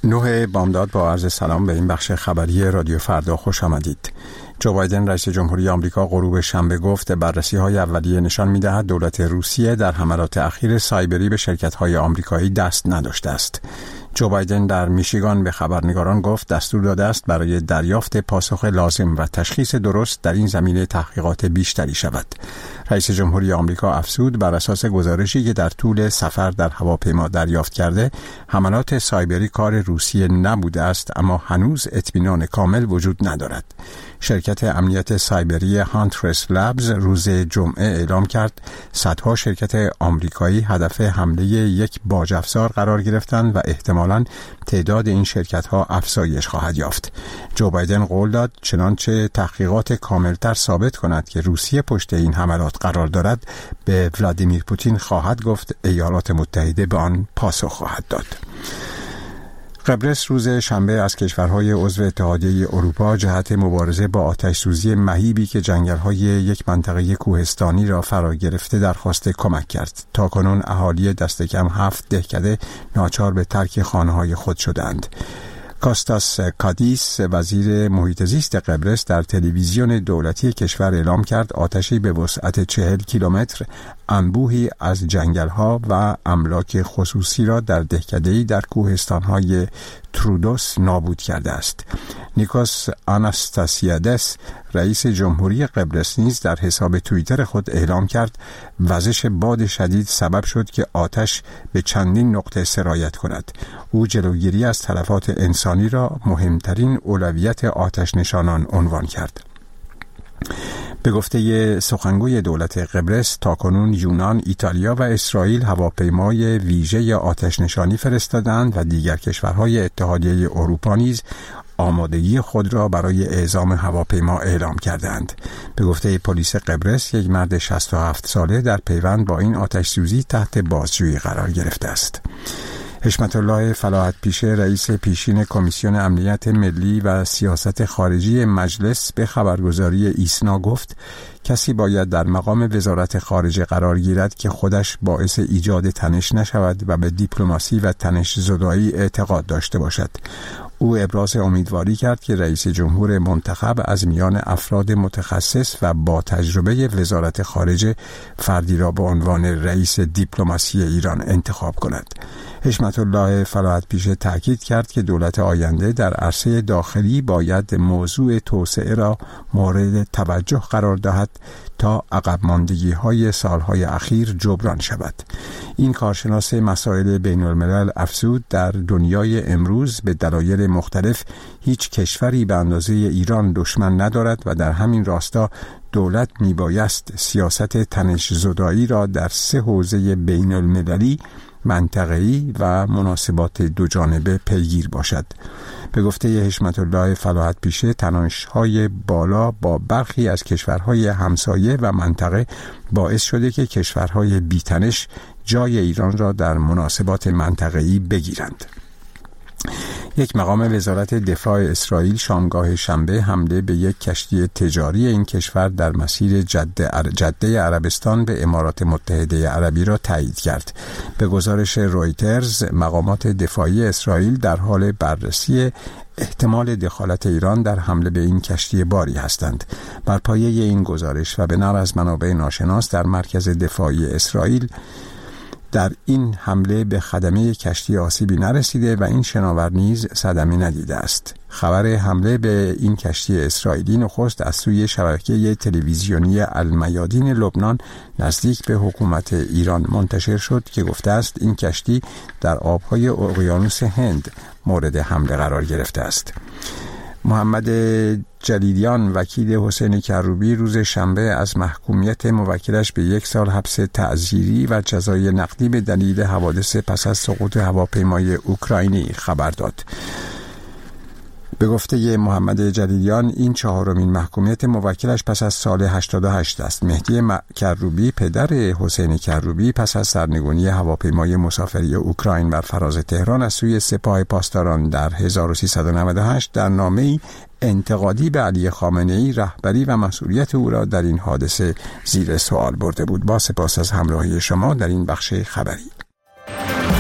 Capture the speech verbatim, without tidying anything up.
نه بامداد با عرض سلام به این بخش خبری رادیو فردا خوش آمدید. جو بایدن رئیس جمهوری آمریکا غروب شنبه گفت بررسی‌های اولیه نشان می‌دهد دولت روسیه در حملات اخیر سایبری به شرکت‌های آمریکایی دست نداشته است. جو بایدن در میشیگان به خبرنگاران گفت دستور داده است برای دریافت پاسخ لازم و تشخیص درست در این زمینه تحقیقات بیشتری شود. رئیس جمهوری آمریکا افزود بر اساس گزارشی که در طول سفر در هواپیما دریافت کرده، حملات سایبری کار روسیه نبوده است، اما هنوز اطمینان کامل وجود ندارد. شرکت امنیت سایبری هانترس لبز روز جمعه اعلام کرد صدها شرکت آمریکایی هدف حمله یک باج افزار قرار گرفتند و احتمالاً تعداد این شرکت‌ها افزایش خواهد یافت. جو بایدن قول داد چنانچه تحقیقات کاملتر ثابت کند که روسیه پشت این حملات قرار دارد، به ولادیمیر پوتین خواهد گفت ایالات متحده به آن پاسخ خواهد داد. قبرس روز شنبه از کشورهای عضو اتحادیه اروپا جهت مبارزه با آتش‌سوزی مهیبی که جنگل‌های یک منطقه کوهستانی را فرا گرفته درخواست کمک کرد. تاکنون اهالی دست کم هفت دهکده ناچار به ترک خانه‌های خود شدند. کاستاس کادیس وزیر محیط زیست قبرس در تلویزیون دولتی کشور اعلام کرد آتشی به وسعت چهل کیلومتر انبوهی از جنگل‌ها و املاک خصوصی را در دهکده‌ای در کوهستان‌های ترودوس نابود کرده است. نیکوس آناستاسیادس رئیس جمهوری قبرس نیز در حساب توییتر خود اعلام کرد وزش باد شدید سبب شد که آتش به چندین نقطه سرایت کند. او جلوگیری از تلفات انسانی را مهمترین اولویت آتش نشانان عنوان کرد. به گفته سخنگوی دولت قبرس تاکنون یونان، ایتالیا و اسرائیل هواپیمای ویژه آتش نشانی فرستادند و دیگر کشورهای اتحادیه اروپا نیز آمادگی خود را برای اعزام هواپیما اعلام کردند. به گفته پلیس قبرس یک مرد شصت و هفت ساله در پیوند با این آتش‌سوزی تحت بازجویی قرار گرفته است. حشمت الله فلاحت پیشه رئیس پیشین کمیسیون امنیت ملی و سیاست خارجی مجلس به خبرگزاری ایسنا گفت کسی باید در مقام وزارت خارجه قرار گیرد که خودش باعث ایجاد تنش نشود و به دیپلماسی و تنش زدایی اعتقاد داشته باشد. او ابراز امیدواری کرد که رئیس جمهور منتخب از میان افراد متخصص و با تجربه وزارت خارجه فردی را به عنوان رئیس دیپلماسی ایران انتخاب کند. حشمت الله فلاحت پیشه تأکید کرد که دولت آینده در عرصه داخلی باید موضوع توسعه را مورد توجه قرار دهد تا عقب ماندگی های سالهای اخیر جبران شود. این کارشناس مسائل بین الملل افزود در دنیای امروز به دلایل مختلف هیچ کشوری به اندازه ایران دشمن ندارد و در همین راستا دولت میبایست سیاست تنش زدایی را در سه حوزه بین المللی، منطقه‌ای و مناسبات دو جانبه پیگیر باشد. به گفته حشمت الله فلاحت پیشه تنش‌های بالا با برخی از کشورهای همسایه و منطقه باعث شده که کشورهای بی‌تنش جای ایران را در مناسبات منطقه‌ای بگیرند. یک مقام وزارت دفاع اسرائیل شامگاه شنبه حمله به یک کشتی تجاری این کشور در مسیر جده, جده عربستان به امارات متحده عربی را تایید کرد. به گزارش رویترز مقامات دفاعی اسرائیل در حال بررسی احتمال دخالت ایران در حمله به این کشتی باری هستند. بر پایه این گزارش و به نقل از منابع ناشناس در مرکز دفاعی اسرائیل در این حمله به خدمه کشتی آسیبی نرسیده و این شناور نیز صدمه ندیده است. خبر حمله به این کشتی اسرائیلی نخست از سوی شبکه تلویزیونی المیادین لبنان نزدیک به حکومت ایران منتشر شد که گفته است این کشتی در آبهای اقیانوس هند مورد حمله قرار گرفته است. محمد جلیلیان وکیل حسین کروبی روز شنبه از محکومیت موکلش به یک سال حبس تعزیری و جزای نقدی به دلیل حوادث پس از سقوط هواپیمای اوکراینی خبر داد. به گفته محمد جلیلیان این چهارمین محکومیت موکلش پس از سال هشتاد و هشت است. مهدی کروبی پدر حسین کروبی پس از سرنگونی هواپیمای مسافری اوکراین بر فراز تهران از سوی سپاه پاسداران در هزار و سیصد و نود و هشت در نامه‌ای انتقادی به علی خامنه‌ای رهبری و مسئولیت او را در این حادثه زیر سوال برده بود. با سپاس از همراهی شما در این بخش خبری.